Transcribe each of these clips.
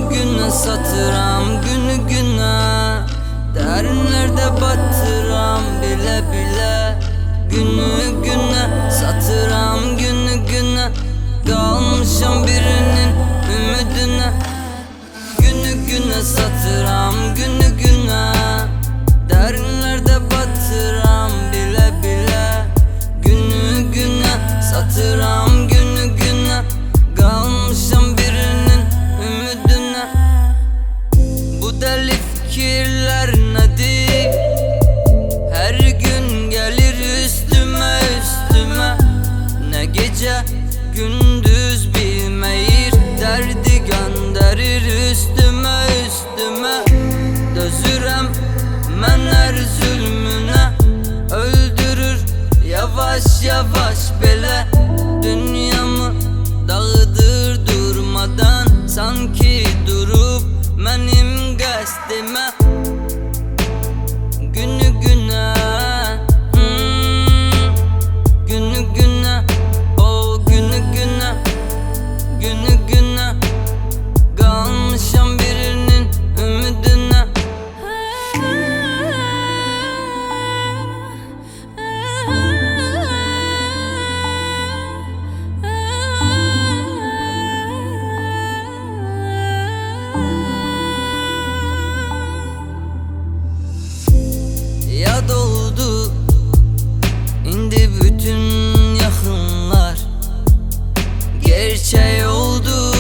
güne satıram, günü güne derinlerde batıram bile bile. Günü güne satıram, günü güne kalmışam birinin ümidine. Günü güne satıram, günü güne derinlerde batıram bile bile. Günü güne satıram, günü güne kalmışam birinin ümidine. Bu deli fikirler nedir? Her gün gelir üstüme üstüme. Ne gece gündüz bilmeyir, derdi gönderir üstüme üstüme. Dözürem men her zulmüne, öldürür yavaş yavaş bele. Dünyamı dağıdır durmadan, sanki durup benim qəsdimə. Günü güne, günü güne, o günü güne, günü güne kalmışam birinin ümidine. Yad oldu indi bütün yakınlar, gerçek oldu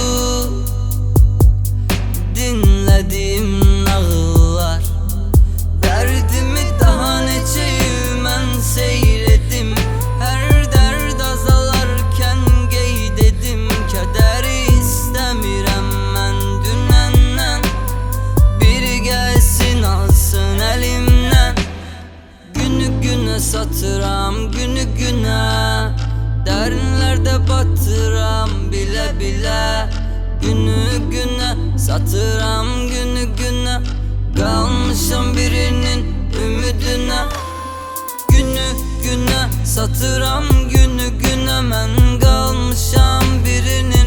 dinlediğim nağıllar. Derdimi daha neçə il mən seyredim, her derd azalarken qeyd edim. Kədəri istəmirəm mən dünəndən, biri gəlsin alsın əlimdən. Günü güne satıram, günü güne derinlerde batıram bile bile. Günü güne satıram, günü güne kalmışam birinin ümidine. Günü güne satıram, günü güne men kalmışam birinin